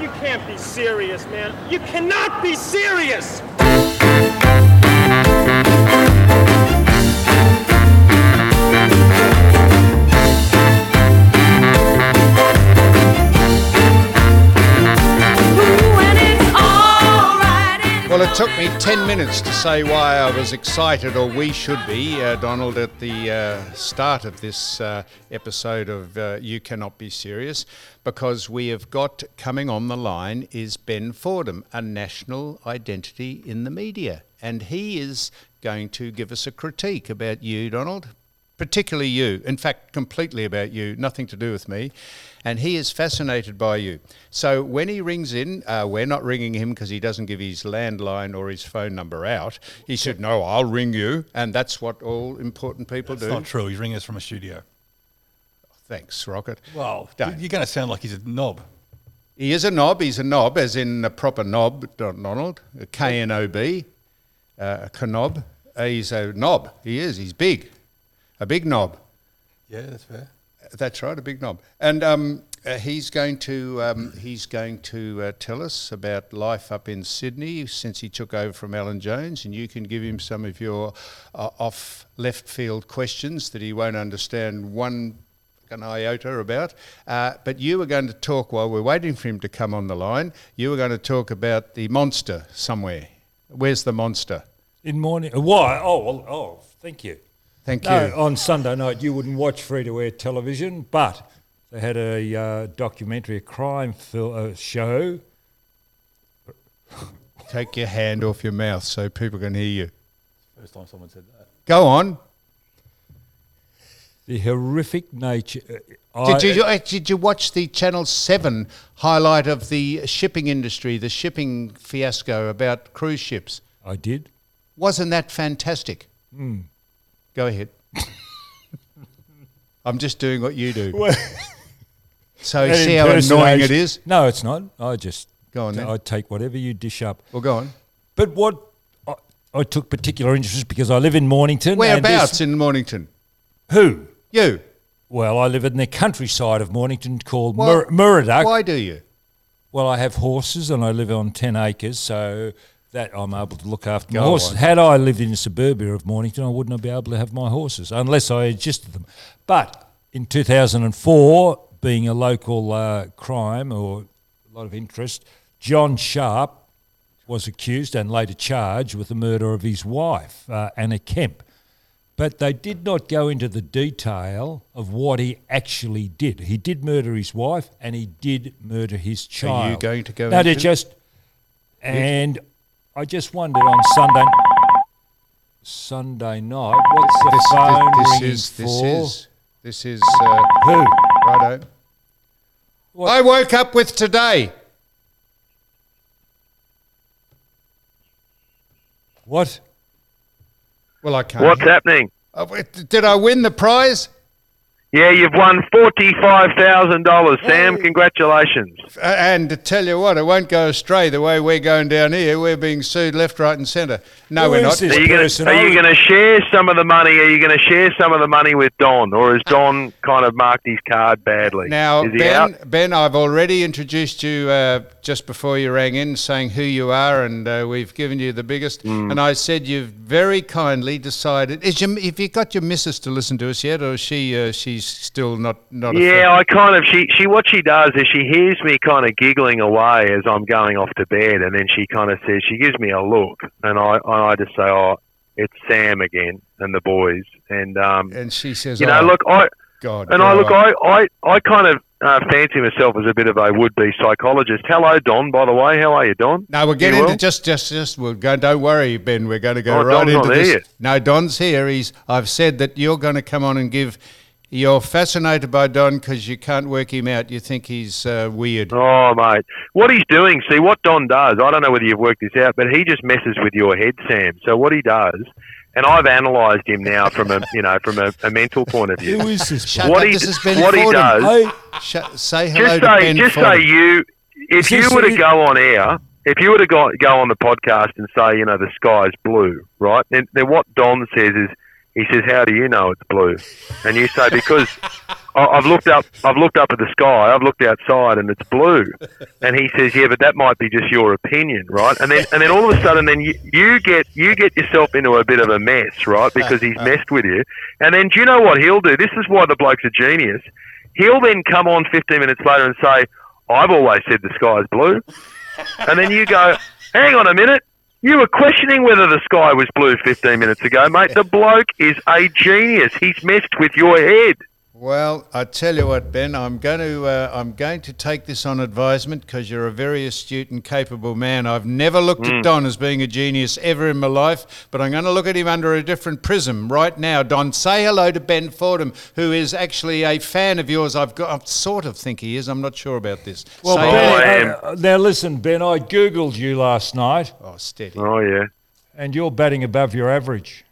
You can't be serious, man. You cannot be serious! Well, it took me 10 minutes to say why I was excited, or we should be, Donald, at the start of this episode of You Cannot Be Serious, because we have got coming on the line is Ben Fordham, a national identity in the media. And he is going to give us a critique about you, Donald, particularly you, in fact, completely about you, nothing to do with me. And he is fascinated by you. So when he rings in, we're not ringing him because he doesn't give his landline or his phone number out. He said, no, I'll ring you. And that's what all important people do. That's not true. He's ringing us from a studio. Thanks, Rocket. Well, you're going to sound like he's a knob. He is a knob. He's a knob, as in a proper knob, Donald, a K-N-O-B, a knob. He's a knob. He is. He's big. A big knob. Yeah, that's fair. That's right, a big knob. And he's going to tell us about life up in Sydney since he took over from Alan Jones, and you can give him some of your off left field questions that he won't understand an iota about. But you were going to talk, while we're waiting for him to come on the line, you were going to talk about the monster somewhere. Where's the monster? In morning. Why? Oh, thank you. Thank you. On Sunday night, you wouldn't watch free-to-air television, but they had a documentary, a crime show. Take your hand off your mouth so people can hear you. First time someone said that. Go on. The horrific nature. Did you watch the Channel 7 highlight of the shipping industry, the shipping fiasco about cruise ships? I did. Wasn't that fantastic? Mm. Go ahead. I'm just doing what you do. So you see how annoying it is? No, it's not. I take whatever you dish up. Well, go on. But what I took particular interest because I live in Mornington. Whereabouts in Mornington? Who? You. Well, I live in the countryside of Mornington called Murdoch. Why do you? Well, I have horses and I live on 10 acres, so that I'm able to look after my horses. Had I lived in the suburbia of Mornington, I wouldn't be able to have my horses unless I adjusted them. But in 2004, being a local crime or a lot of interest, John Sharp was accused and later charged with the murder of his wife, Anna Kemp. But they did not go into the detail of what he actually did. He did murder his wife and he did murder his child. Are you going to go into... I just wondered on Sunday night, what's the phone ringing for? This is who? Righto. What? I woke up with today. What? Well, I can't. What's happening? Did I win the prize? Yeah, you've won $45,000, Sam. Congratulations. And to tell you what, it won't go astray the way we're going down here. We're being sued left, right and centre. No, we're not. Are you going to share some of the money? Are you going to share some of the money with Don? Or has Don kind of marked his card badly? Now, Ben, I've already introduced you just before you rang in, saying who you are, and we've given you the biggest. And I said you've very kindly decided. Have you got your missus to listen to us yet, or is she's still not yeah, I kind of she what she does is she hears me kind of giggling away as I'm going off to bed, and then she kind of says, she gives me a look, and I just say, oh, it's Sam again and the boys, and she says, you know, look, I kind of fancy myself as a bit of a would-be psychologist. Hello, Don, by the way. How are you, Don? No, we'll get into just we'll go. Don't worry, Ben. We're going to go right into this. Here. No, Don's here. I've said that you're going to come on and give. You're fascinated by Don because you can't work him out. You think he's weird. Oh, mate. What he's doing, see, what Don does, I don't know whether you've worked this out, but he just messes with your head, Sam. So what he does, and I've analysed him now from a mental point of view. Who is this? What he does. Say hello to Ben Just say if you were to go on air, if you were to go on the podcast and say, you know, the sky's blue, right? Then what Don says is, he says, how do you know it's blue? And you say, because I've looked up at the sky. I've looked outside, and it's blue. And he says, "Yeah, but that might be just your opinion, right?" And then all of a sudden, then you get yourself into a bit of a mess, right? Because he's messed with you. And then do you know what he'll do? This is why the bloke's a genius. He'll then come on 15 minutes later and say, "I've always said the sky's blue," and then you go, "Hang on a minute. You were questioning whether the sky was blue 15 minutes ago, mate. The bloke is a genius. He's messed with your head." Well, I tell you what, Ben, I'm going to take this on advisement because you're a very astute and capable man. I've never looked at Don as being a genius ever in my life, but I'm going to look at him under a different prism right now. Don, say hello to Ben Fordham, who is actually a fan of yours. I sort of think he is. I'm not sure about this. Well, Say Ben, now listen, Ben, I Googled you last night. Oh, steady. Oh, yeah. And you're batting above your average.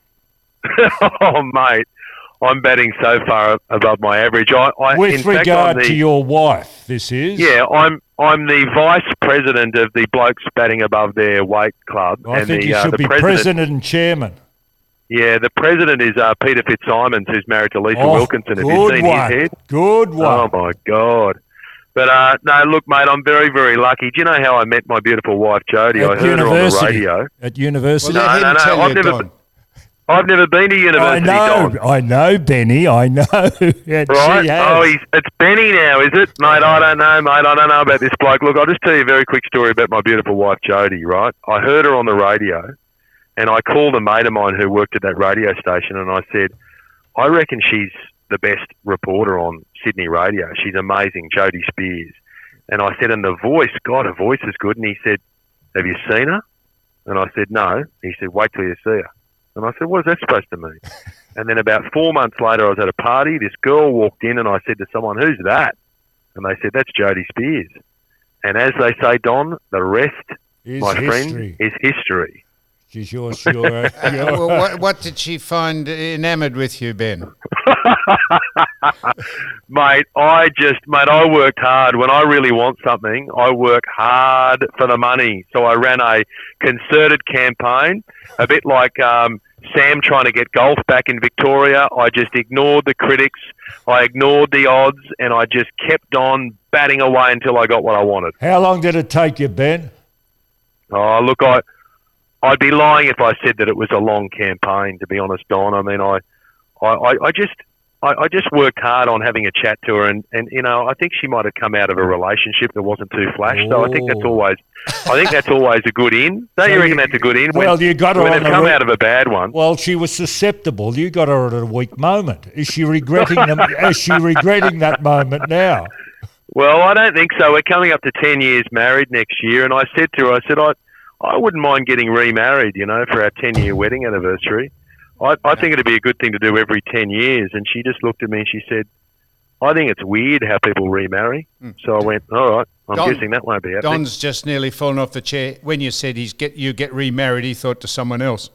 Oh, mate. I'm batting so far above my average. With regard to your wife, this is? Yeah, I'm the vice president of the blokes batting above their weight club. I think you should be president and chairman. Yeah, the president is Peter Fitzsimons, who's married to Lisa Wilkinson. Have you seen his head? Good one. Oh, my God. But, no, look, mate, I'm very, very lucky. Do you know how I met my beautiful wife, Jodie? I heard her on the radio. At university? Well, no. I've never been to university, I know, Benny. I know. Yeah, right? Oh, it's Benny now, is it? Mate, I don't know, mate. I don't know about this bloke. Look, I'll just tell you a very quick story about my beautiful wife, Jodie, right? I heard her on the radio, and I called a mate of mine who worked at that radio station, and I said, I reckon she's the best reporter on Sydney radio. She's amazing, Jodie Spears. And I said, and the voice, God, her voice is good. And he said, have you seen her? And I said, no. He said, wait till you see her. And I said, what is that supposed to mean? And then about 4 months later, I was at a party. This girl walked in and I said to someone, who's that? And they said, that's Jodie Spears. And as they say, Don, the rest, my friend, is history. She's yours. Well, what did she find enamoured with you, Ben? Mate, I worked hard. When I really want something, I work hard for the money. So I ran a concerted campaign, a bit like Sam trying to get golf back in Victoria. I just ignored the critics, I ignored the odds, and I just kept on batting away until I got what I wanted. How long did it take you, Ben? Oh, look, I'd be lying if I said that it was a long campaign, to be honest, Don. I mean, I just worked hard on having a chat to her, and you know, I think she might have come out of a relationship that wasn't too flash. So I think that's always a good in. Don't you reckon that's a good in? Well, you got her when on come out of a bad one. Well, she was susceptible. You got her at a weak moment. Is she regretting them? Is she regretting that moment now? Well, I don't think so. We're coming up to 10 years married next year, and I said to her, I wouldn't mind getting remarried, you know, for our 10-year wedding anniversary. I think it'd be a good thing to do every 10 years. And she just looked at me and she said, I think it's weird how people remarry. So I went, all right, I'm guessing that won't be happening. Don's just nearly fallen off the chair. When you said you get remarried, he thought to someone else.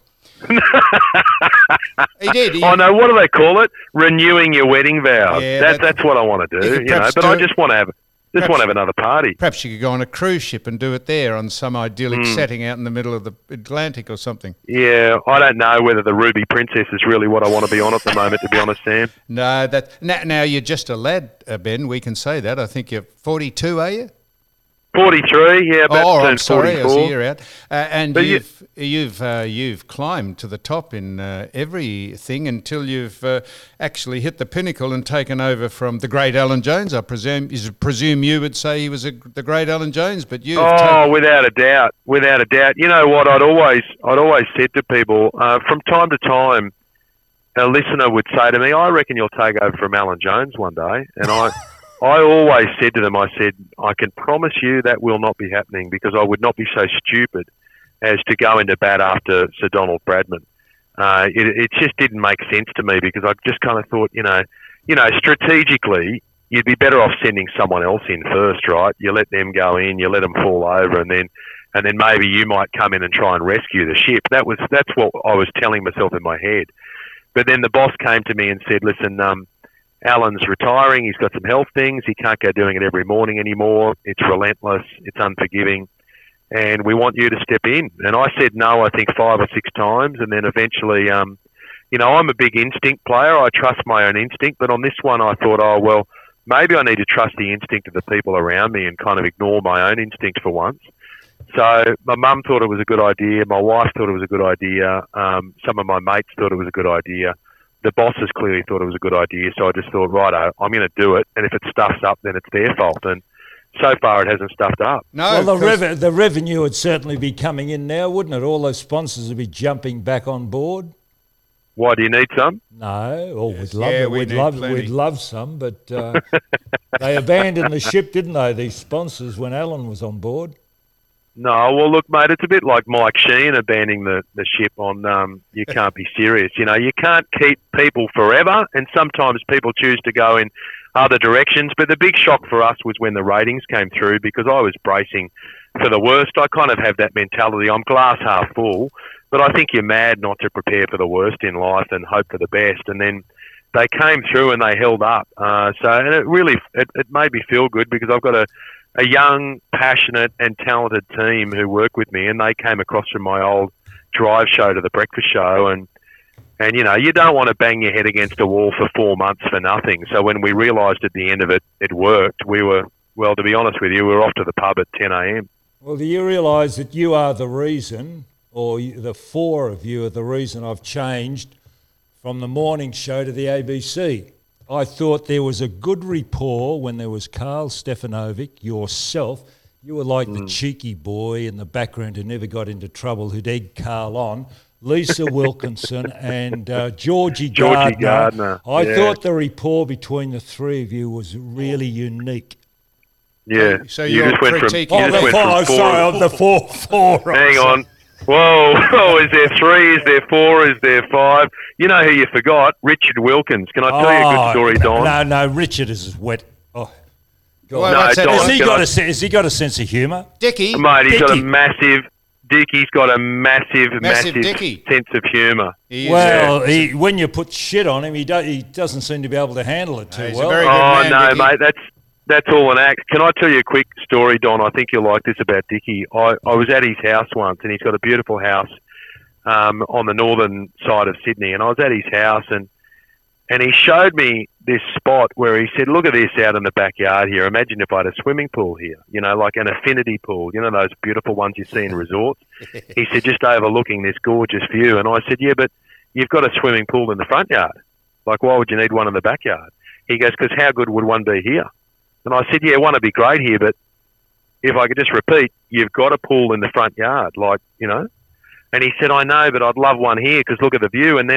He did. Oh, no, what do they call it? Renewing your wedding vows. Yeah, that's what I want to do, you know. But I just want to have... Just want to have another party. Perhaps you could go on a cruise ship and do it there on some idyllic setting out in the middle of the Atlantic or something. Yeah, I don't know whether the Ruby Princess is really what I want to be on at the moment, to be honest, Sam. No, now you're just a lad, Ben. We can say that. I think you're 42, are you? 43, yeah, about I'm sorry, 44. I was a year out. And But you've climbed to the top in everything until you've actually hit the pinnacle and taken over from the great Alan Jones. I presume you would say he was the great Alan Jones, but you. Without a doubt. You know what? I'd always said to people from time to time, a listener would say to me, "I reckon you'll take over from Alan Jones one day," and I always said to them, I said, I can promise you that will not be happening because I would not be so stupid as to go into bat after Sir Donald Bradman. It just didn't make sense to me because I just kind of thought, you know, strategically, you'd be better off sending someone else in first, right? You let them go in, you let them fall over, and then maybe you might come in and try and rescue the ship. That's what I was telling myself in my head. But then the boss came to me and said, listen, Alan's retiring. He's got some health things. He can't go doing it every morning anymore. It's relentless. It's unforgiving. And we want you to step in. And I said no, I think 5 or 6 times. And then eventually, I'm a big instinct player. I trust my own instinct. But on this one, I thought, oh, well, maybe I need to trust the instinct of the people around me and kind of ignore my own instinct for once. So my mum thought it was a good idea. My wife thought it was a good idea. Some of my mates thought it was a good idea. The bosses clearly thought it was a good idea. So I just thought, righto, I'm going to do it. And if it stuffs up, then it's their fault. And so far, it hasn't stuffed up. No, well, the revenue would certainly be coming in now, wouldn't it? All those sponsors would be jumping back on board. Why, do you need some? No, Yes. we'd love some, but they abandoned the ship, didn't they? These sponsors when Alan was on board. No, well, look, mate, it's a bit like Mike Sheehan abandoning the ship on You Can't Be Serious. You can't keep people forever, and sometimes people choose to go in other directions. But the big shock for us was when the ratings came through, because I was bracing for the worst. I kind of have that mentality. I'm glass half full, but I think you're mad not to prepare for the worst in life and hope for the best. And then they came through and they held up. And it really it made me feel good, because I've got a young, passionate and talented team who work with me, and they came across from my old drive show to the breakfast show. And you don't want to bang your head against a wall for 4 months for nothing. So when we realised at the end of it, it worked, we were, well, to be honest with you, we were off to the pub at 10 a.m. Well, do you realise that you are the reason, or the four of you are the reason I've changed from the morning show to the ABC? I thought there was a good rapport when there was Carl Stefanovic, yourself. You were like the cheeky boy in the background who never got into trouble, who'd egg Carl on. Lisa Wilkinson and Georgie Gardner. I thought the rapport between the three of you was really unique. Yeah. So you just went from the four. Hang on. Whoa, is there three? Is there four? Is there five? You know who you forgot? Richard Wilkins. Can I tell you a good story, Don? No, Richard is wet. Oh, God. Well, No, Don, has he got a sense of humour? Dickie. Mate, he's got a Dickie. massive... Dickie's got a massive Dickie. sense of humour. He is, Well, when you put shit on him, he doesn't seem to be able to handle it too he's a well. very good Oh, man, no, Dickie. mate, that's all an act. Can I tell you a quick story, Don? I think you'll like this about Dickie. I was at his house once, and he's got a beautiful house on the northern side of Sydney, and I was at his house, and he showed me this spot where he said, look at this out in the backyard here. Imagine if I had a swimming pool here, like an affinity pool, those beautiful ones you see in resorts. He said, just overlooking this gorgeous view. And I said, yeah, but you've got a swimming pool in the front yard. Like, why would you need one in the backyard? He goes, because how good would one be here? And I said, yeah, one would be great here, but if I could just repeat, you've got a pool in the front yard, And he said, I know, but I'd love one here because look at the view. And then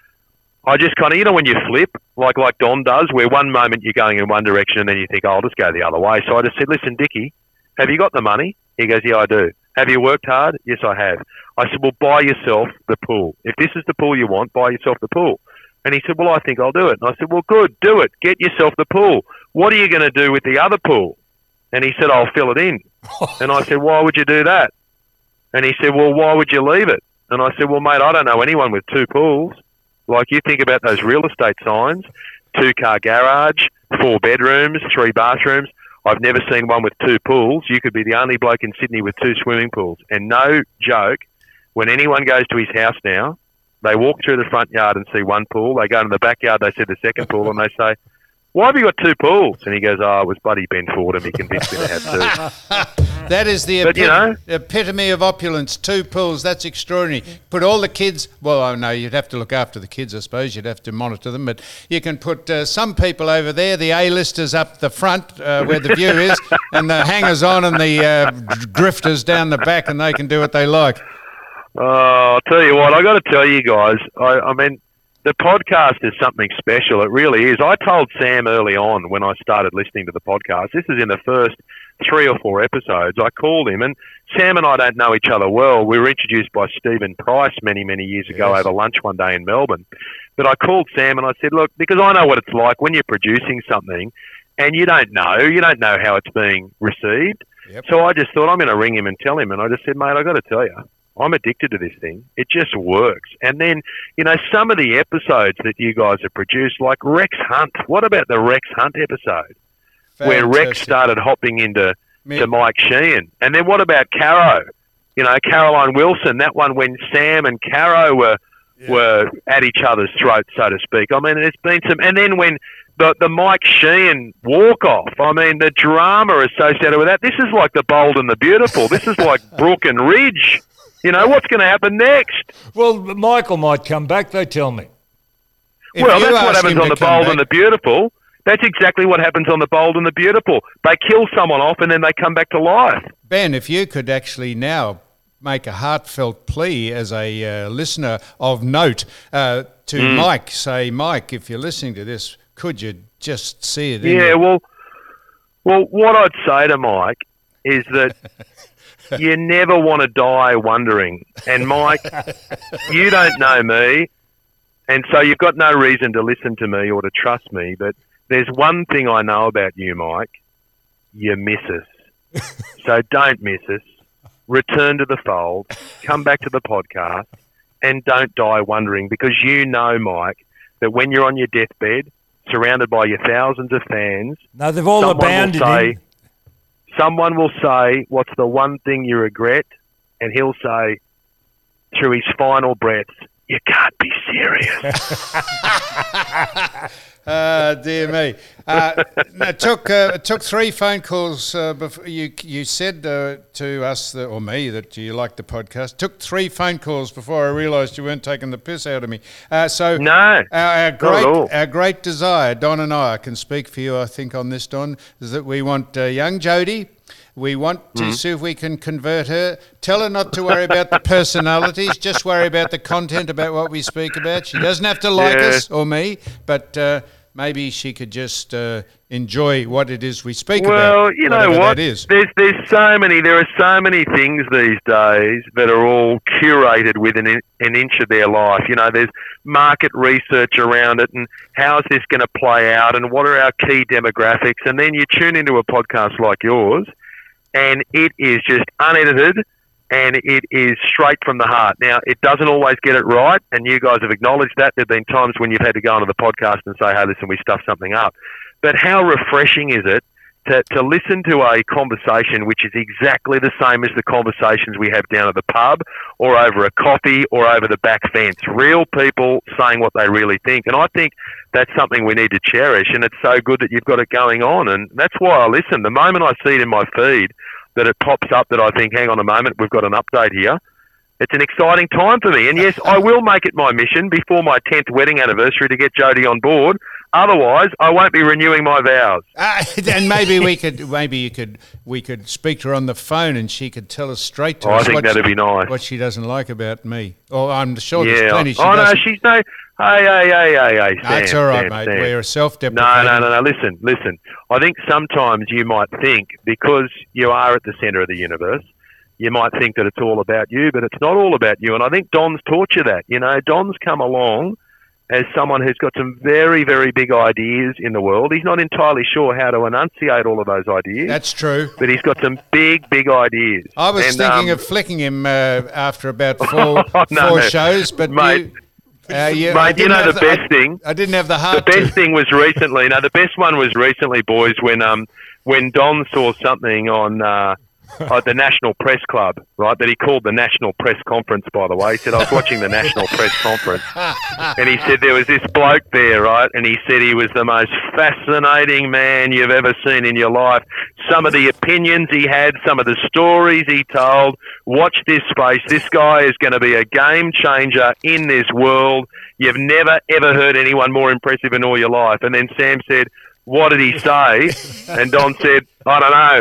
I just kind of, when you flip, like Don does, where one moment you're going in one direction and then you think, oh, I'll just go the other way. So I just said, listen, Dickie, have you got the money? He goes, yeah, I do. Have you worked hard? Yes, I have. I said, well, buy yourself the pool. If this is the pool you want, buy yourself the pool. And he said, well, I think I'll do it. And I said, well, good, do it. Get yourself the pool. What are you going to do with the other pool? And he said, I'll fill it in. And I said, why would you do that? And he said, well, why would you leave it? And I said, well, mate, I don't know anyone with two pools. Like, you think about those real estate signs, 2-car garage, 4 bedrooms, 3 bathrooms. I've never seen one with 2 pools. You could be the only bloke in Sydney with 2 swimming pools. And no joke, when anyone goes to his house now, they walk through the front yard and see one pool. They go in the backyard, they see the second pool, and they say, why have you got 2 pools? And he goes, oh, it was Buddy Ben Fordham. He convinced me to have 2. That is the But, epitome of opulence. 2 pools, that's extraordinary. Put all the kids, well, I know you'd have to look after the kids, I suppose. You'd have to monitor them. But you can put some people over there, the A-listers up the front where the view is, and the hangers-on and the drifters down the back, and they can do what they like. Oh, I'll tell you what, I got to tell you guys, I mean, the podcast is something special. It really is. I told Sam early on when I started listening to the podcast, this is in the first 3 or 4 episodes, I called him, and Sam and I don't know each other well. We were introduced by Stephen Price many, many years ago over lunch one day in Melbourne. But I called Sam and I said, look, because I know what it's like when you're producing something and you don't know how it's being received. Yep. So I just thought I'm going to ring him and tell him. And I just said, mate, I got to tell you, I'm addicted to this thing. It just works. And then, some of the episodes that you guys have produced, like Rex Hunt. What about the Rex Hunt episode? Where Rex started hopping into to Mike Sheehan. And then what about Caro? Caroline Wilson, that one when Sam and Caro were were at each other's throats, so to speak. I mean, it's been some... And then when the Mike Sheehan walk-off, I mean, the drama associated with that, this is like The Bold and the Beautiful. This is like Brook and Ridge. You know, what's going to happen next? Well, Michael might come back, they tell me. Well, that's what happens on The Bold and the Beautiful. That's exactly what happens on The Bold and the Beautiful. They kill someone off and then they come back to life. Ben, if you could actually now make a heartfelt plea as a listener of note to Mike, say, Mike, if you're listening to this, could you just see it? Well, what I'd say to Mike is that you never want to die wondering. And Mike, you don't know me, and so you've got no reason to listen to me or to trust me, but there's one thing I know about you, Mike. You miss us. So don't miss us. Return to the fold. Come back to the podcast and don't die wondering, because you know, Mike, that when you're on your deathbed, surrounded by your thousands of fans... No, they've all abandoned him. Someone will say, what's the one thing you regret? And he'll say, through his final breaths, you can't be serious. Dear me. It took 3 phone calls before you said to us, or me, that you liked the podcast. Took 3 phone calls before I realised you weren't taking the piss out of me. No, our great desire, Don and I can speak for you, I think, on this, Don, is that we want young Jodie. We want to see if we can convert her. Tell her not to worry about the personalities, just worry about the content, about what we speak about. She doesn't have to like us or me, but maybe she could just enjoy what it is we speak about. Well, you know what? There's there are so many things these days that are all curated within an inch of their life. You know, there's market research around it, and how is this going to play out, and what are our key demographics, and then you tune into a podcast like yours, and it is just unedited, and it is straight from the heart. Now, it doesn't always get it right, and you guys have acknowledged that. There have been times when you've had to go onto the podcast and say, hey, listen, we stuffed something up. But how refreshing is it to listen to a conversation which is exactly the same as the conversations we have down at the pub or over a coffee or over the back fence? Real people saying what they really think. And I think that's something we need to cherish, and it's so good that you've got it going on. And that's why I listen. The moment I see it in my feed, that it pops up that I think, hang on a moment, we've got an update here. It's an exciting time for me. And yes, I will make it my mission before my 10th wedding anniversary to get Jodie on board. Otherwise, I won't be renewing my vows. And maybe we could speak to her on the phone, and she could tell us straight to us. I think that'd be nice. What she doesn't like about me. Oh, I'm sure there's plenty she doesn't. No, she's no. Hey, Sam. That's all right, mate. Sam. We're self-deprecating. No. Listen. I think sometimes you might think, because you are at the centre of the universe, you might think that it's all about you, but it's not all about you. And I think Don's taught you that. You know, Don's come along as someone who's got some very, very big ideas in the world. He's not entirely sure how to enunciate all of those ideas. That's true. But he's got some big, big ideas. I was thinking of flicking him after about four shows, but mate, mate, you know the best thing? I didn't have the heart. The best thing was recently. No, the best one was recently, boys, when Don saw something on the National Press Club, right, that he called the National Press Conference, by the way. He said, I was watching the National Press Conference, and he said there was this bloke there, right, and he said he was the most fascinating man you've ever seen in your life. Some of the opinions he had, some of the stories he told. Watch this space. This guy is going to be a game changer in this world. You've never, ever heard anyone more impressive in all your life. And then Sam said, what did he say? And Don said, I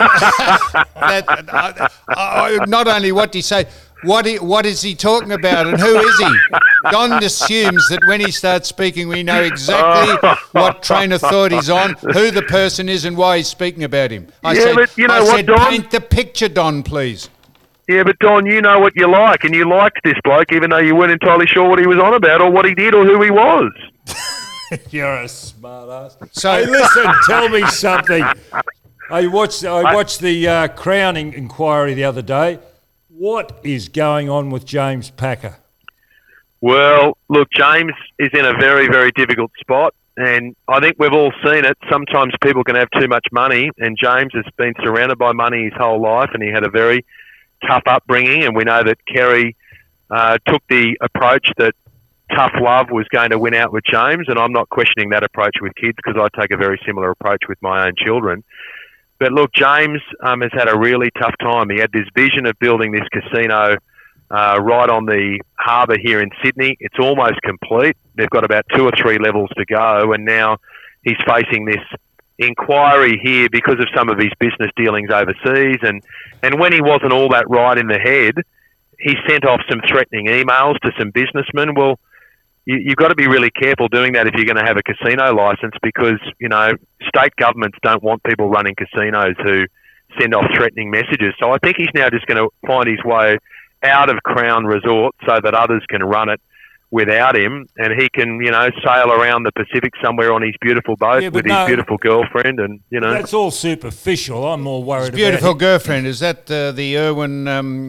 don't know. Not only what did he say, what is he talking about, and who is he? Don assumes that when he starts speaking, we know exactly what train of thought he's on, who the person is, and why he's speaking about him. I said, Don? Paint the picture, Don, please. Yeah, but Don, you know what you like, and you liked this bloke, even though you weren't entirely sure what he was on about or what he did or who he was. You're a smart ass. So, hey, listen, tell me something. I watched the Crown inquiry the other day. What is going on with James Packer? Well, look, James is in a very, very difficult spot, and I think we've all seen it. Sometimes people can have too much money, and James has been surrounded by money his whole life, and he had a very tough upbringing, and we know that Kerry took the approach that tough love was going to win out with James, and I'm not questioning that approach with kids because I take a very similar approach with my own children. But look, James has had a really tough time. He had this vision of building this casino right on the harbour here in Sydney. It's almost complete. They've got about 2 or 3 levels to go, and now he's facing this inquiry here because of some of his business dealings overseas. And when he wasn't all that right in the head, he sent off some threatening emails to some businessmen. Well, you've got to be really careful doing that if you're going to have a casino licence because, state governments don't want people running casinos who send off threatening messages. So I think he's now just going to find his way out of Crown Resort so that others can run it without him, and he can, sail around the Pacific somewhere on his beautiful boat with his beautiful girlfriend, and That's all superficial. I'm more worried beautiful about girlfriend. Is that the Irwin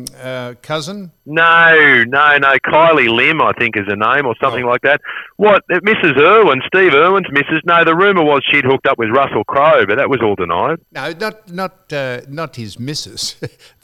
cousin? No. Kylie Lim, I think, is her name, or something like that. What, Mrs. Irwin, Steve Irwin's missus? No, the rumour was she'd hooked up with Russell Crowe, but that was all denied. No, not his missus.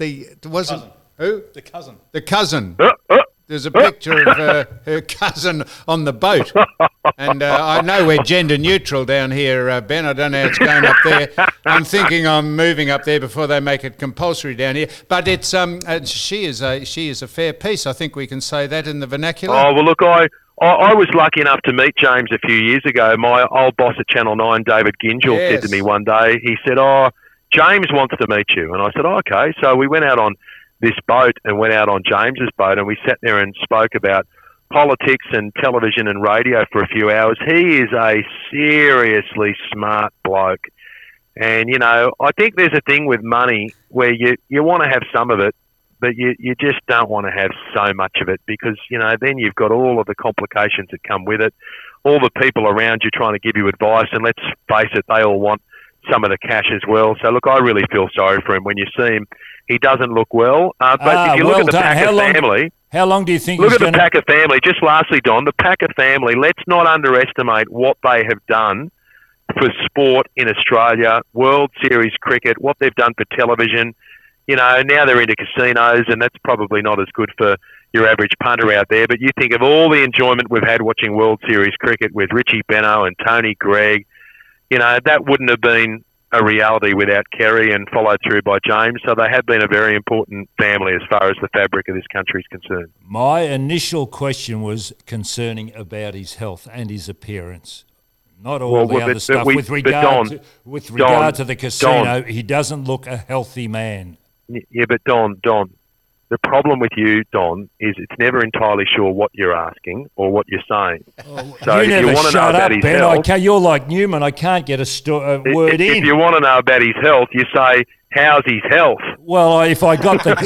Wasn't Cousin. who? The cousin. The cousin. There's a picture of her cousin on the boat. And I know we're gender neutral down here, Ben. I don't know how it's going up there. I'm thinking I'm moving up there before they make it compulsory down here. But it's she is a fair piece. I think we can say that in the vernacular. Oh, well, look, I was lucky enough to meet James a few years ago. My old boss at Channel 9, David Gingell, said to me one day, he said, James wants to meet you. And I said, okay. So we went out on this boat and went out on James's boat, and we sat there and spoke about politics and television and radio for a few hours. He is a seriously smart bloke. And, I think there's a thing with money where you want to have some of it, but you just don't want to have so much of it because, then you've got all of the complications that come with it, all the people around you trying to give you advice, and let's face it, they all want some of the cash as well. So, look, I really feel sorry for him. When you see him, he doesn't look well. But if you look at the Packer family... How long do you think Look at the Packer family. Just lastly, Don, the Packer family, let's not underestimate what they have done for sport in Australia, World Series cricket, what they've done for television. Now they're into casinos, and that's probably not as good for your average punter out there. But you think of all the enjoyment we've had watching World Series cricket with Richie Benaud and Tony Greig. That wouldn't have been a reality without Kerry and followed through by James. So they have been a very important family as far as the fabric of this country is concerned. My initial question was concerning about his health and his appearance. Not all the other stuff. With regard to the casino, he doesn't look a healthy man. Yeah, but Don, the problem with you, Don, is it's never entirely sure what you're asking or what you're saying. So if you want to know about his health, you're like Newman. I can't get a word in. If you want to know about his health, you say, "How's his health?" Well, if I got the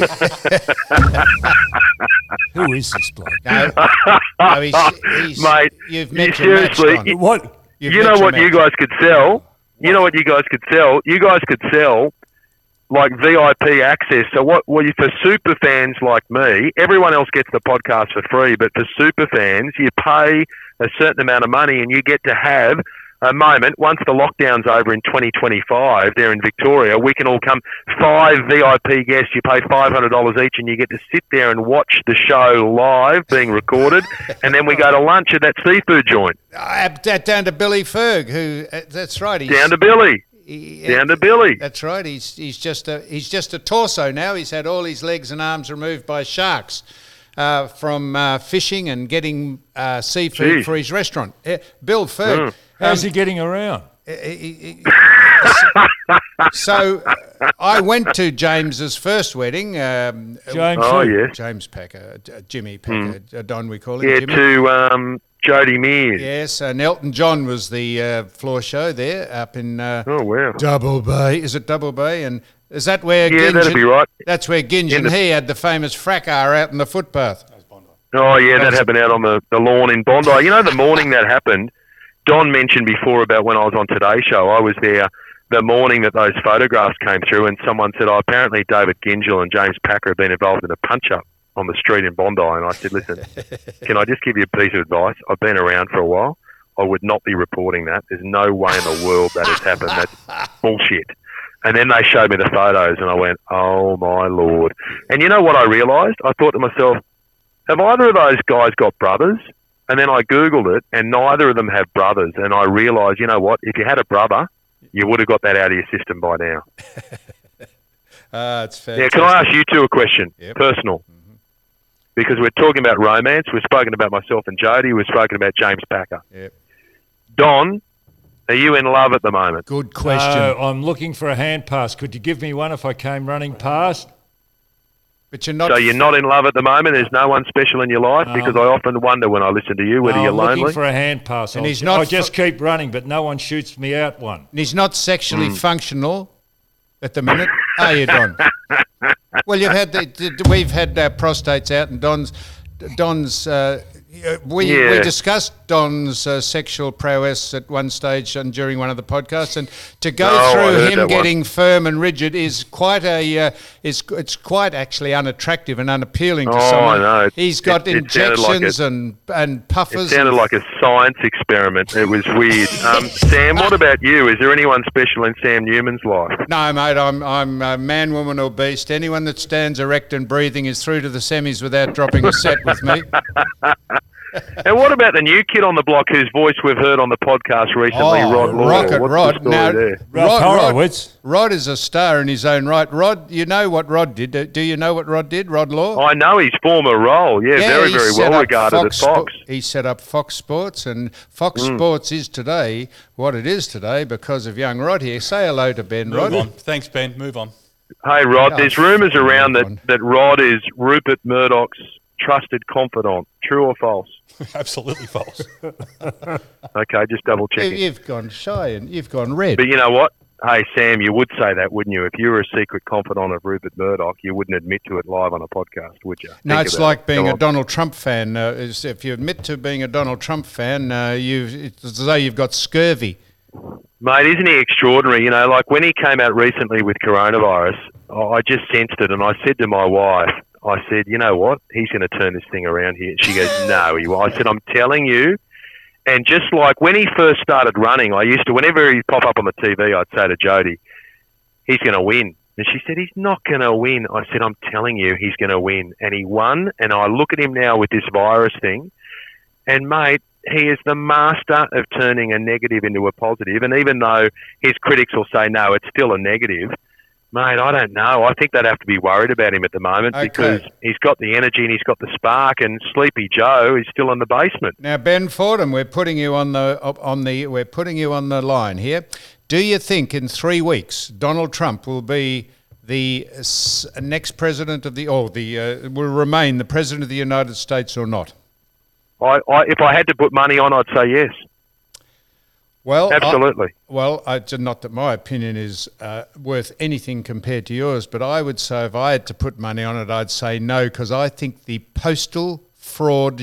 who is this bloke? No, he's mate. You've mentioned seriously. What? You know what you guys could sell? You know what you guys could sell? You guys could sell like VIP access. So what for super fans like me, everyone else gets the podcast for free, but for super fans, you pay a certain amount of money and you get to have a moment. Once the lockdown's over in 2025 there in Victoria, we can all come, 5 VIP guests, you pay $500 each and you get to sit there and watch the show live being recorded, and then we go to lunch at that seafood joint. Down to Billy Ferg, who that's right. Down to Billy. Down to Billy. That's right. He's just a torso now. He's had all his legs and arms removed by sharks from fishing and getting seafood for his restaurant. Bill Ferg. How's he getting around? So I went to James's first wedding. James. Yes. James Packer, Jimmy Packer, Don we call him. Yeah, Jimmy. to Jodie Mears. Yes, and Elton John was the floor show there up in Oh, wow. Double Bay. Is it Double Bay? And is that where Yeah, that'd be right. That's where Gingen he had the famous fracas out in the footpath. Oh, yeah, that happened out on the lawn in Bondi. The morning that happened, Don mentioned before about when I was on Today Show, I was there the morning that those photographs came through, and someone said, apparently David Gingell and James Packer have been involved in a punch-up on the street in Bondi. And I said, listen, can I just give you a piece of advice? I've been around for a while. I would not be reporting that. There's no way in the world that has happened. That's bullshit. And then they showed me the photos, and I went, oh, my Lord. And you know what I realised? I thought to myself, have either of those guys got brothers? And then I Googled it, and neither of them have brothers. And I realised, you know what? If you had a brother, you would have got that out of your system by now. It's fantastic. Yeah, can I ask you two a question? Yep. Personal. Mm-hmm. Because we're talking about romance. We've spoken about myself and Jody. We've spoken about James Packer. Yep. Don, are you in love at the moment? Good question. No, I'm looking for a hand pass. Could you give me one if I came running past? But you're not. So you're not in love at the moment? There's no one special in your life? Because I often wonder when I listen to you whether you're I'm lonely. looking for a hand pass. And I he's not just keep running, but no one shoots me out one. And he's not sexually functional at the minute, are you, Don? Well, you've had we've had prostates out, and Don's. We discussed Don's sexual prowess at one stage and during one of the podcasts, and to go through him getting firm and rigid is quite it's quite actually unattractive and unappealing to someone. I know. He's got injections and puffers. It sounded like a science experiment. It was weird. Sam, what about you? Is there anyone special in Sam Newman's life? No, mate. I'm man, woman, or beast. Anyone that stands erect and breathing is through to the semis without dropping a set with me. And what about the new kid on the block whose voice we've heard on the podcast recently, Rod Law? Rocket What's Rod. the story there? Rod is a star in his own right. Rod, you know what Rod did? Do you know what Rod did, Rod Law? I know his former role. Yeah, very, very well regarded at Fox. He set up Fox Sports, and Fox Sports is today what it is today because of young Rod here. Say hello to Ben, Rod. Move on. Thanks, Ben. Move on. Hey, Rod, there's rumours around that Rod is Rupert Murdoch's trusted confidant. True or false? Absolutely false. Okay, just double checking. You've gone shy and you've gone red. But you know what? Hey, Sam, you would say that, wouldn't you? If you were a secret confidant of Rupert Murdoch, you wouldn't admit to it live on a podcast, would you? No, it's like being a Donald Trump fan. If you admit to being a Donald Trump fan, it's as though you've got scurvy. Mate, isn't he extraordinary? You know, like when he came out recently with coronavirus, I just sensed it, and I said to my wife, I said, you know what? He's going to turn this thing around here. And she goes, no, he won't. I said, I'm telling you. And just like when he first started running, I used to, whenever he'd pop up on the TV, I'd say to Jody, he's going to win. And she said, he's not going to win. I said, I'm telling you, he's going to win. And he won. And I look at him now with this virus thing. And, mate, he is the master of turning a negative into a positive. And even though his critics will say, no, it's still a negative, mate, I don't know. I think they'd have to be worried about him at the moment because he's got the energy and he's got the spark, and Sleepy Joe is still in the basement. Now, Ben Fordham, we're putting you on the line here. Do you think in 3 weeks Donald Trump will be the next president of will remain the president of the United States or not? If I had to put money on, I'd say yes. Well, absolutely. Not that my opinion is worth anything compared to yours, but I would say if I had to put money on it, I'd say no, because I think the postal fraud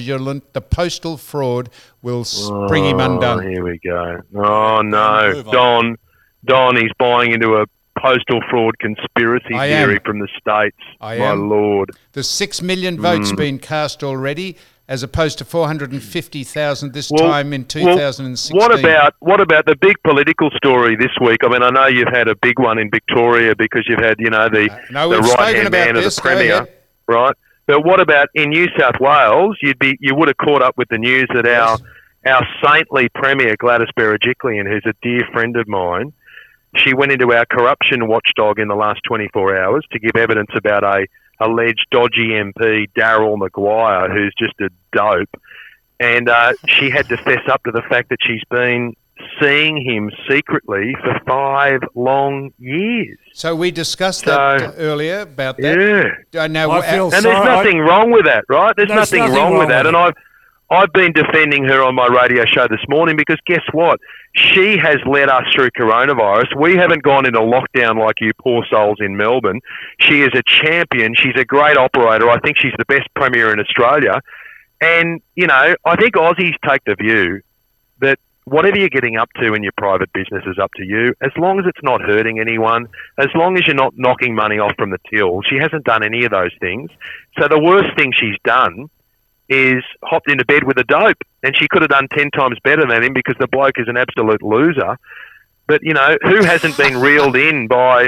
will bring him undone. Here we go. Oh, no. Don, he's buying into a postal fraud conspiracy theory from the States. My Lord. There's 6 million votes been cast already, as opposed to 450,000 this time in 2016. What about the big political story this week? I mean, I know you've had a big one in Victoria because you've had, the right-hand man of the Premier, right? But what about in New South Wales? You would have caught up with the news that our saintly Premier, Gladys Berejiklian, who's a dear friend of mine, she went into our corruption watchdog in the last 24 hours to give evidence about a alleged dodgy MP, Daryl Maguire, who's just a dope. And she had to fess up to the fact that she's been seeing him secretly for 5 long years. So we discussed that earlier about that. Yeah. And there's nothing wrong with that, right? There's nothing wrong with that. And I've been defending her on my radio show this morning because guess what? She has led us through coronavirus. We haven't gone into lockdown like you poor souls in Melbourne. She is a champion. She's a great operator. I think she's the best premier in Australia. And, I think Aussies take the view that whatever you're getting up to in your private business is up to you, as long as it's not hurting anyone, as long as you're not knocking money off from the till. She hasn't done any of those things. So the worst thing she's done is hopped into bed with a dope, and she could have done 10 times better than him because the bloke is an absolute loser. But, who hasn't been reeled in by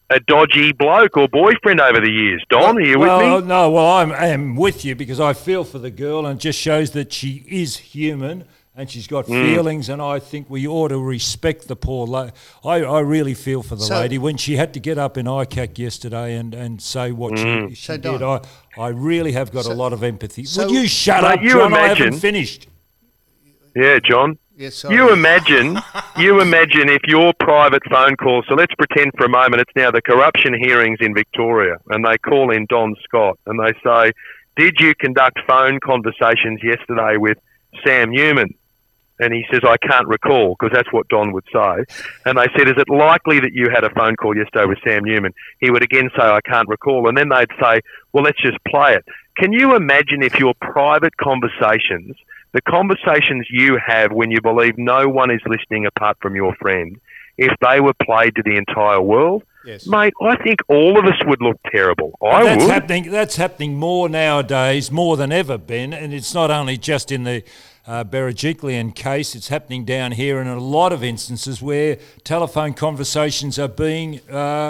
a dodgy bloke or boyfriend over the years. Don, are you with me? No, well, I am with you because I feel for the girl, and it just shows that she is human and she's got feelings, and I think we ought to respect the poor lady. I really feel for the lady when she had to get up in ICAC yesterday and say what she did. I really have got a lot of empathy. Would you shut up, John? I haven't finished. Yeah, John. Yeah, sorry. You imagine if your private phone call, so let's pretend for a moment it's now the corruption hearings in Victoria, and they call in Don Scott and they say, did you conduct phone conversations yesterday with Sam Newman? And he says, I can't recall, because that's what Don would say. And they said, is it likely that you had a phone call yesterday with Sam Newman? He would again say, I can't recall. And then they'd say, well, let's just play it. Can you imagine if your private conversations, the conversations you have when you believe no one is listening apart from your friend, if they were played to the entire world? Yes. Mate, I think all of us would look terrible. That's happening more nowadays, more than ever, Ben. And it's not only just in the Berejiklian case, it's happening down here in a lot of instances where telephone conversations are being,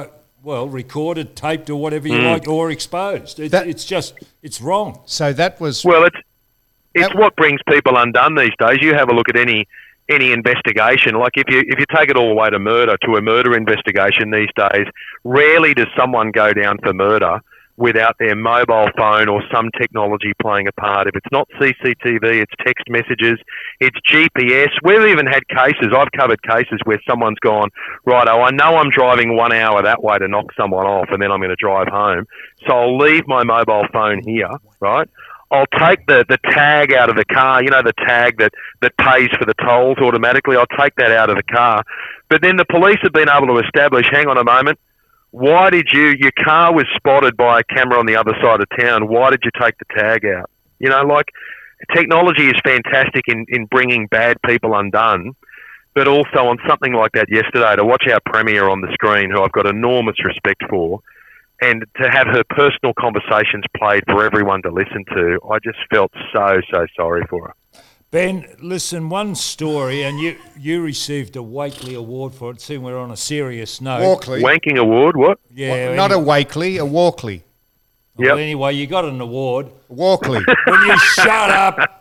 recorded, taped, or whatever you like, or exposed. It's wrong. So that was... Well, it's what brings people undone these days. You have a look at any investigation. Like if you take it all the way to a murder investigation these days, rarely does someone go down for murder without their mobile phone or some technology playing a part. If it's not CCTV, it's text messages, it's GPS. We've even had cases, I've covered cases where someone's gone, righto, I know I'm driving 1 hour that way to knock someone off and then I'm going to drive home, so I'll leave my mobile phone here, right? I'll take the tag out of the car, you know, the tag that pays for the tolls automatically. I'll take that out of the car. But then the police have been able to establish, hang on a moment, why did your car was spotted by a camera on the other side of town. Why did you take the tag out? You know, like, technology is fantastic in bringing bad people undone, but also on something like that yesterday, to watch our Premier on the screen, who I've got enormous respect for, and to have her personal conversations played for everyone to listen to, I just felt so sorry for her. Ben, listen, one story, and you received a Wakely Award for it, seeing we're on a serious note. Walkley. Wanking award, what? Yeah. Not a Wakely, a Walkley. Well, anyway, you got an award. Walkley. When you shut up.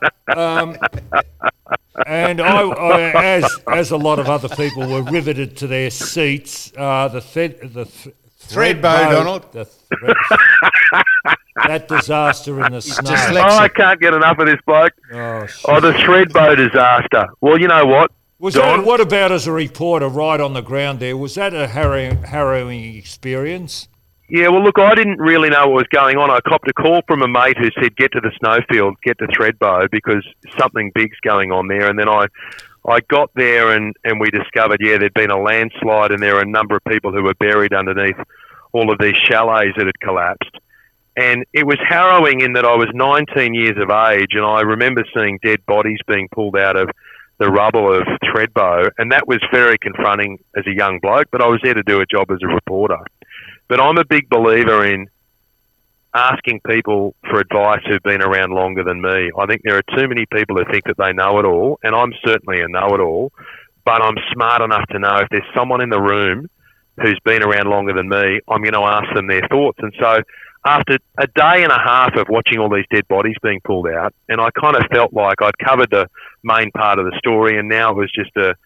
And I, as a lot of other people were riveted to their seats, the Threadbow, Donald. That disaster in the snow. I can't get enough of this bloke. Oh, the Threadbow disaster. Well, you know what? What about as a reporter right on the ground there? Was that a harrowing experience? Yeah, well, look, I didn't really know what was going on. I copped a call from a mate who said, get to the snowfield, get to Threadbow, because something big's going on there. And then I got there and we discovered, there'd been a landslide and there were a number of people who were buried underneath all of these chalets that had collapsed. And it was harrowing in that I was 19 years of age and I remember seeing dead bodies being pulled out of the rubble of Threadbow, and that was very confronting as a young bloke, but I was there to do a job as a reporter. But I'm a big believer in asking people for advice who've been around longer than me. I think there are too many people who think that they know it all, and I'm certainly a know-it-all, but I'm smart enough to know if there's someone in the room who's been around longer than me, I'm going to ask them their thoughts. And so after a day and a half of watching all these dead bodies being pulled out, and I kind of felt like I'd covered the main part of the story, and now it was just a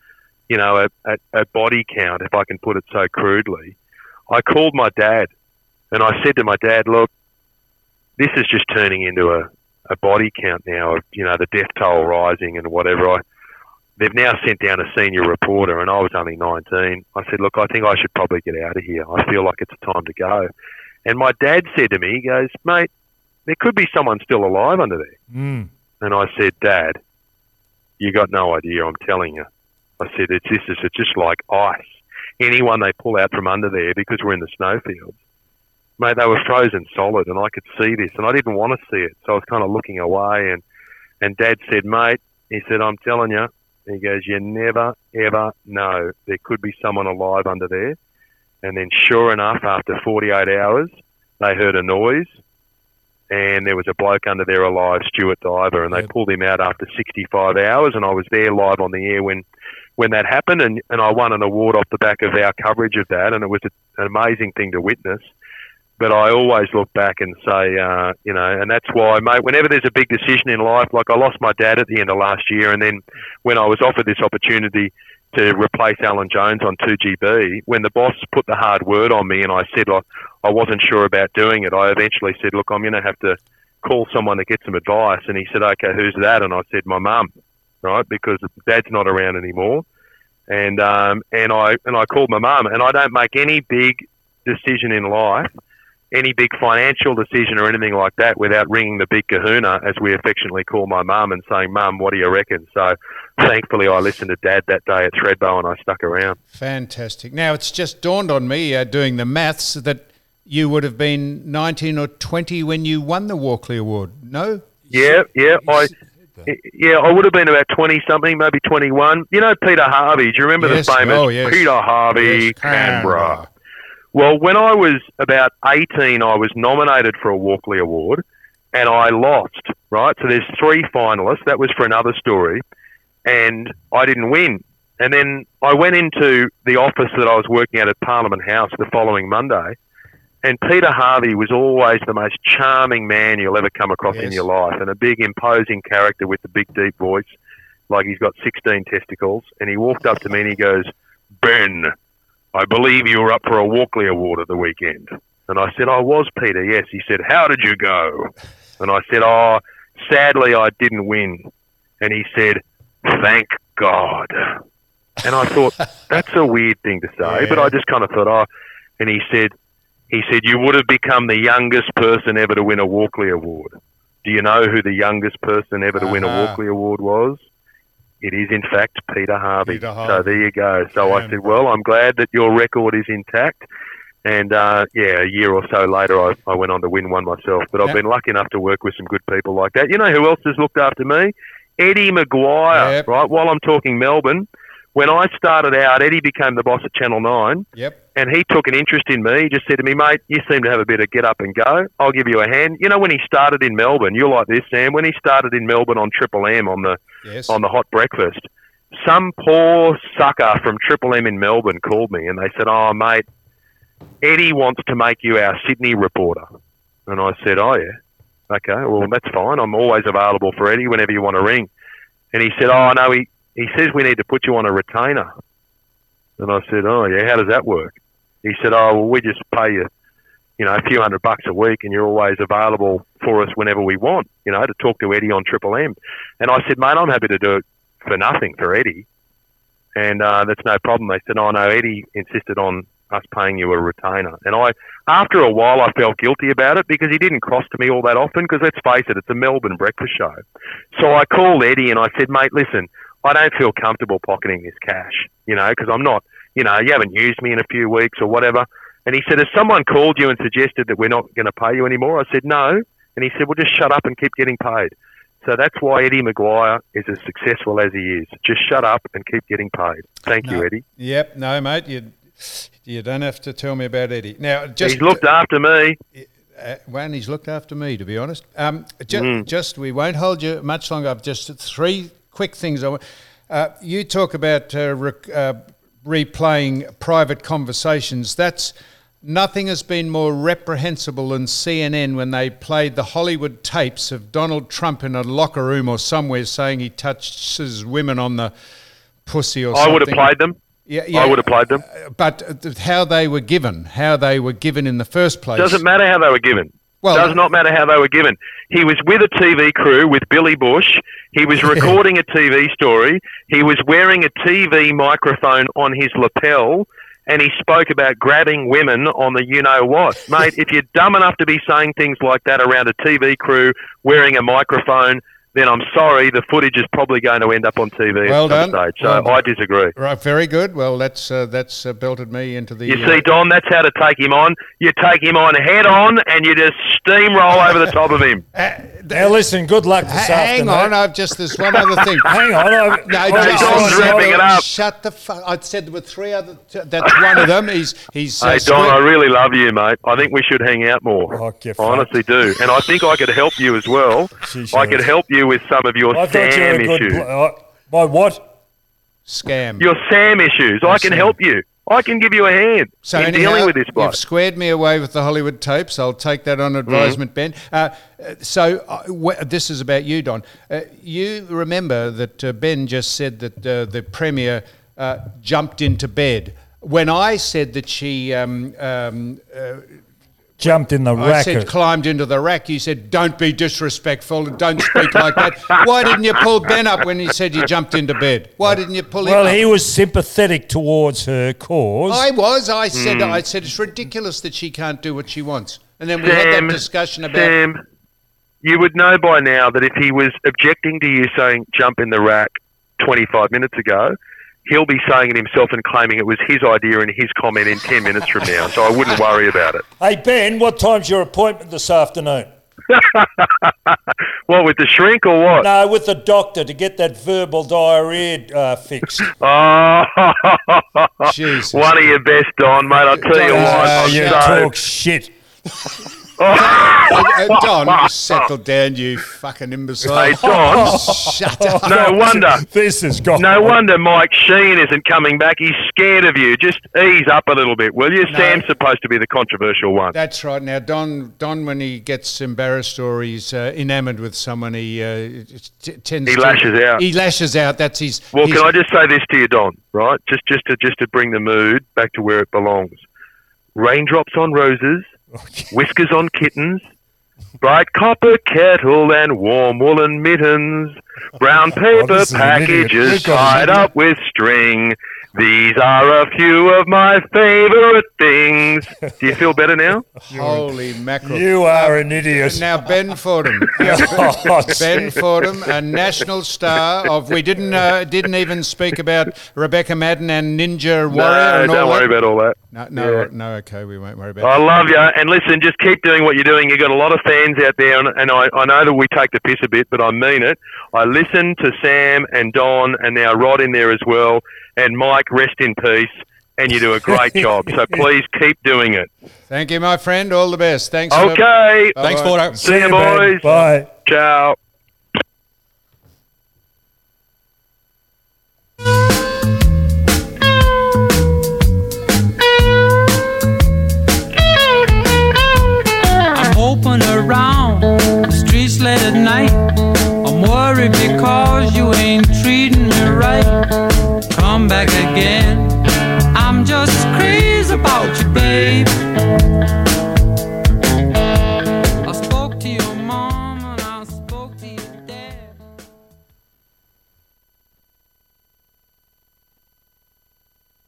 body count, if I can put it so crudely, I called my dad and I said to my dad, look, this is just turning into a body count now of, the death toll rising and whatever. They've now sent down a senior reporter and I was only 19. I said, look, I think I should probably get out of here. I feel like it's time to go. And my dad said to me, he goes, mate, there could be someone still alive under there. And I said, Dad, you got no idea, I'm telling you. I said, it's just like ice. Anyone they pull out from under there, because we're in the snowfields, mate, they were frozen solid and I could see this and I didn't want to see it. So I was kind of looking away and Dad said, mate, he said, I'm telling you, he goes, you never, ever know. There could be someone alive under there. And then sure enough, after 48 hours, they heard a noise and there was a bloke under there alive, Stuart Diver, and they pulled him out after 65 hours, and I was there live on the air when that happened, and I won an award off the back of our coverage of that, and it was an amazing thing to witness. But I always look back and say, and that's why, mate, whenever there's a big decision in life, like I lost my dad at the end of last year, and then when I was offered this opportunity to replace Alan Jones on 2GB, when the boss put the hard word on me and I said I wasn't sure about doing it, I eventually said, look, I'm going to have to call someone to get some advice. And he said, okay, who's that? And I said, my mum, right, because Dad's not around anymore. And I called my mum, and I don't make any big decision in life, any big financial decision or anything like that without ringing the big kahuna, as we affectionately call my mum, and saying, Mum, what do you reckon? So thankfully I listened to Dad that day at Thredbo and I stuck around. Fantastic. Now, it's just dawned on me doing the maths that you would have been 19 or 20 when you won the Walkley Award, no? Yeah, I would have been about 20-something, maybe 21. You know Peter Harvey, do you remember the famous Peter Harvey, Canberra? Well, when I was about 18, I was nominated for a Walkley Award, and I lost, right? So there's 3 finalists. That was for another story, and I didn't win. And then I went into the office that I was working at Parliament House the following Monday, and Peter Harvey was always the most charming man you'll ever come across in your life, and a big, imposing character with the big, deep voice, like he's got 16 testicles. And he walked up to me and he goes, Ben, I believe you were up for a Walkley Award at the weekend. And I said, I was, Peter, yes. He said, how did you go? And I said, sadly, I didn't win. And he said, thank God. And I thought, that's a weird thing to say, but I just kind of thought, and he said, you would have become the youngest person ever to win a Walkley Award. Do you know who the youngest person ever to win a Walkley Award was? It is, in fact, Peter Harvey. So there you go. So I said, well, I'm glad that your record is intact. And, a year or so later, I went on to win one myself. But I've been lucky enough to work with some good people like that. You know who else has looked after me? Eddie Maguire, right? While I'm talking Melbourne, when I started out, Eddie became the boss at Channel 9. And he took an interest in me. He just said to me, mate, you seem to have a bit of get up and go. I'll give you a hand. You know, when he started in Melbourne, you're like this, Sam, when he started in Melbourne on Triple M on the hot breakfast, some poor sucker from Triple M in Melbourne called me and they said, oh, mate, Eddie wants to make you our Sydney reporter. And I said, oh, yeah. Okay, well, that's fine. I'm always available for Eddie whenever you want to ring. And he said, oh, no, he says we need to put you on a retainer. And I said, oh, yeah, how does that work? He said, oh, well, we just pay you, a few $100 a week and you're always available for us whenever we want, to talk to Eddie on Triple M. And I said, mate, I'm happy to do it for nothing for Eddie. And that's no problem. They said, oh, no, Eddie insisted on us paying you a retainer. And after a while, I felt guilty about it because he didn't cross to me all that often because, let's face it, it's a Melbourne breakfast show. So I called Eddie and I said, mate, listen, I don't feel comfortable pocketing this cash, because I'm not, you haven't used me in a few weeks or whatever. And he said, has someone called you and suggested that we're not going to pay you anymore? I said, no. And he said, well, just shut up and keep getting paid. So that's why Eddie Maguire is as successful as he is. Just shut up and keep getting paid. Thank you, Eddie. Yep. No, mate, you don't have to tell me about Eddie. Now, he's looked after me. He's looked after me, to be honest. Just we won't hold you much longer. I've just 3 quick things. You talk about replaying private conversations. Nothing has been more reprehensible than CNN when they played the Hollywood tapes of Donald Trump in a locker room or somewhere saying he touches women on the pussy or something. I would have played them. Yeah. I would have played them. But how they were given in the first place. Doesn't matter how they were given. Does not matter how they were given. He was with a TV crew with Billy Bush. He was recording a TV story. He was wearing a TV microphone on his lapel, and he spoke about grabbing women on the you-know-what. Mate, if you're dumb enough to be saying things like that around a TV crew wearing a microphone, then I'm sorry, the footage is probably going to end up on TV at some stage. So I disagree. Right, very good. Well, that's belted me into the... You see, Don, that's how to take him on. You take him on head on and you just steamroll over the top of him. Now listen, good luck this Hang afternoon. on, there's one other thing. Hang on. No, Don's wrapping it up. Shut the fuck. I said there were 3 other. That's one of them. He's. Hey, Don, I really love you, mate. I think we should hang out more. Oh, get I honestly do. And I think I could help you as well. Sheesh, I could help you with some of your I thought you were Sam a good issues. my what? Scam. Your Sam issues. I can help you. I can give you a hand in dealing with this bloke. You've squared me away with the Hollywood tapes. I'll take that on advisement, Ben. This is about you, Don. You remember that Ben just said that the Premier jumped into bed. When I said that she Jumped in the I rack. said climbed into the rack. You said, don't be disrespectful and don't speak like that. Why didn't you pull Ben up when he said you jumped into bed? Why didn't you pull him up? Well, he was sympathetic towards her cause. I said it's ridiculous that she can't do what she wants. And then we had that discussion about... Sam, you would know by now that if he was objecting to you saying jump in the rack 25 minutes ago, he'll be saying it himself and claiming it was his idea and his comment in 10 minutes from now. So I wouldn't worry about it. Hey, Ben, what time's your appointment this afternoon? What, with the shrink or what? No, with the doctor to get that verbal diarrhea fixed. Oh, Jesus. one of your best, Don, mate. I'll tell you what. You I'm talk shit. Don, settle down, you fucking imbecile. Hey, Don. Shut up. No wonder. This has got... No wonder Mike Sheen isn't coming back. He's scared of you. Just ease up a little bit, will you? No. Sam's supposed to be the controversial one. That's right. Now, Don, when he gets embarrassed or he's enamoured with someone, he tends He to... lashes out. He lashes out. That's his... Well, his- can I just say this to you, Don? Right, just to bring the mood back to where it belongs. Raindrops on roses, whiskers on kittens, bright copper kettle and warm woolen mittens, brown paper this is an idiot. packages We've got tied an idiot. up with string. These are a few of my favourite things. Do you feel better now? Holy mackerel. You are an idiot. Now, Ben Fordham. Oh, Ben Fordham, a national star of... We didn't even speak about Rebecca Madden and Ninja Warrior. No, and all don't worry that. about all that. No, okay, we won't worry about I it. love you. And listen, just keep doing what you're doing. You've got a lot of fans out there, and I know that we take the piss a bit, but I mean it. I listen to Sam and Don, and now Rod in there as well. And Mike, rest in peace. And you do a great job. So please keep doing it. Thank you, my friend. All the best. Thanks. Okay. Thanks, Fordo. See you, Ben. boys. Bye. Ciao. I'm hoping around the streets late at night. I'm worried because you ain't treating me right. Come back again. I'm just crazy about you, babe.